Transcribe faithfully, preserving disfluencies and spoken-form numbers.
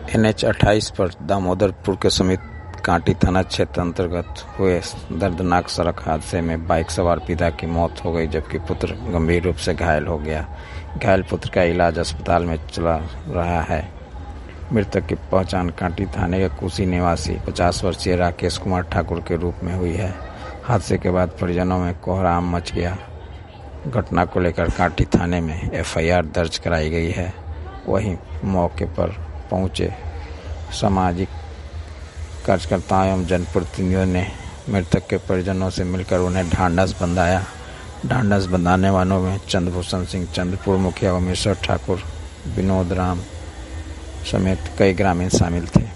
N H अट्ठाईस पर दामोदरपुर के समीप कांटी थाना क्षेत्र अंतर्गत हुए दर्दनाक सड़क हादसे में बाइक सवार पिता की मौत हो गई, जबकि पुत्र गंभीर रूप से घायल हो गया। घायल पुत्र का इलाज अस्पताल में चला रहा है। मृतक की पहचान कांटी थाने के कुशी निवासी पचास वर्षीय राकेश कुमार ठाकुर के रूप में हुई है। हादसे के बाद परिजनों में कोहराम मच गया। घटना को लेकर कांटी थाने में एफ आई आर दर्ज कराई गई है। वहीं मौके पर पहुंचे सामाजिक कार्यकर्ताओं एवं जनप्रतिनिधियों ने मृतक के परिजनों से मिलकर उन्हें ढांढस बंधाया। ढांढस बंधाने वालों में चंद्रभूषण सिंह, चंद्रपुर मुखिया उमेश्वर ठाकुर, विनोद राम समेत कई ग्रामीण शामिल थे।